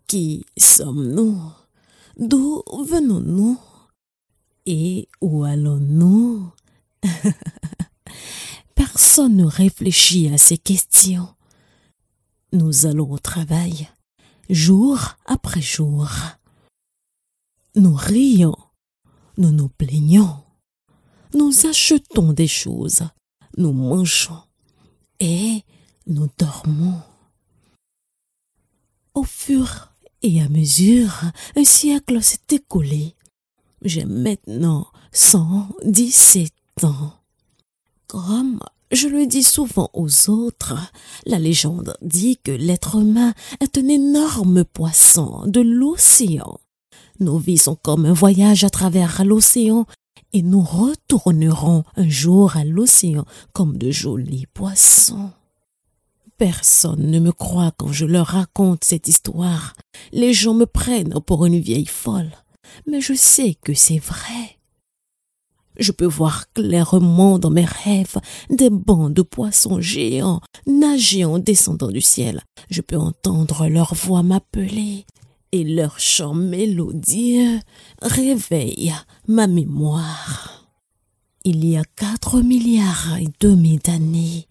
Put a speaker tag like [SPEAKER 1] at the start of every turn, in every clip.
[SPEAKER 1] Qui sommes-nous? D'où venons-nous? Et où allons-nous? Personne ne réfléchit à ces questions. Nous allons au travail, jour après jour. Nous rions, nous nous plaignons, nous achetons des choses, nous mangeons et nous dormons. Au fur et à mesure, un siècle s'est écoulé. J'ai maintenant 117 ans. Comme je le dis souvent aux autres, la légende dit que l'être humain est un énorme poisson de l'océan. Nos vies sont comme un voyage à travers l'océan et nous retournerons un jour à l'océan comme de jolis poissons. Personne ne me croit quand je leur raconte cette histoire. Les gens me prennent pour une vieille folle, mais je sais que c'est vrai. Je peux voir clairement dans mes rêves des bancs de poissons géants nager en descendant du ciel. Je peux entendre leur voix m'appeler et leur chant mélodieux réveille ma mémoire. Il y a 4,5 milliards d'années,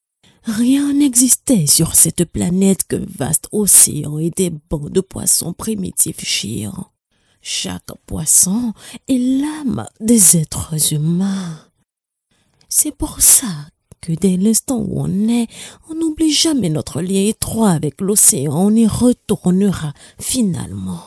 [SPEAKER 1] rien n'existait sur cette planète qu'un vaste océan et des bancs de poissons primitifs géants. Chaque poisson est l'âme des êtres humains. C'est pour ça que dès l'instant où on est, on n'oublie jamais notre lien étroit avec l'océan, on y retournera finalement.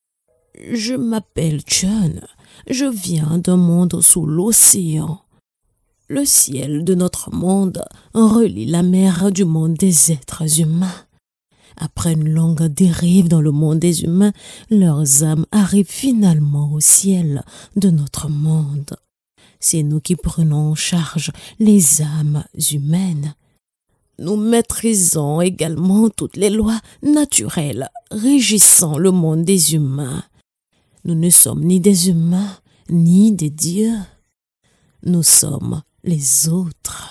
[SPEAKER 1] Je m'appelle John, je viens d'un monde sous l'océan. Le ciel de notre monde relie la mer du monde des êtres humains. Après une longue dérive dans le monde des humains, leurs âmes arrivent finalement au ciel de notre monde. C'est nous qui prenons en charge les âmes humaines. Nous maîtrisons également toutes les lois naturelles régissant le monde des humains. Nous ne sommes ni des humains, ni des dieux. Nous sommes les autres.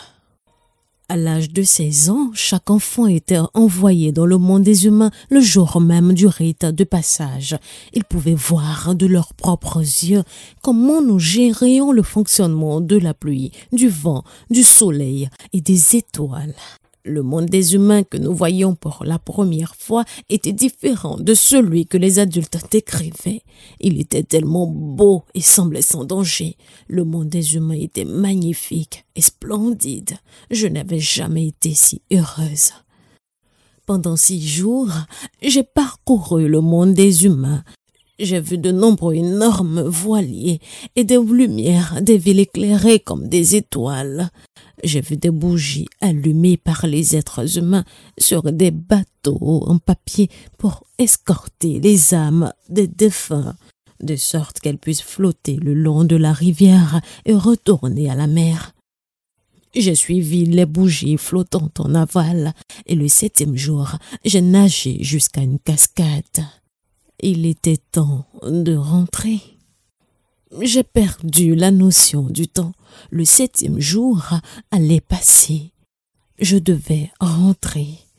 [SPEAKER 1] À l'âge de 16 ans, chaque enfant était envoyé dans le monde des humains le jour même du rite de passage. Ils pouvaient voir de leurs propres yeux comment nous gérions le fonctionnement de la pluie, du vent, du soleil et des étoiles. Le monde des humains que nous voyions pour la première fois était différent de celui que les adultes décrivaient. Il était tellement beau et semblait sans danger. Le monde des humains était magnifique et splendide. Je n'avais jamais été si heureuse. Pendant 6 jours, j'ai parcouru le monde des humains. J'ai vu de nombreux énormes voiliers et des lumières, des villes éclairées comme des étoiles. J'ai vu des bougies allumées par les êtres humains sur des bateaux en papier pour escorter les âmes des défunts, de sorte qu'elles puissent flotter le long de la rivière et retourner à la mer. J'ai suivi les bougies flottantes en aval et le 7e jour, j'ai nagé jusqu'à une cascade. Il était temps de rentrer. J'ai perdu la notion du temps. Le 7e jour allait passer. Je devais rentrer.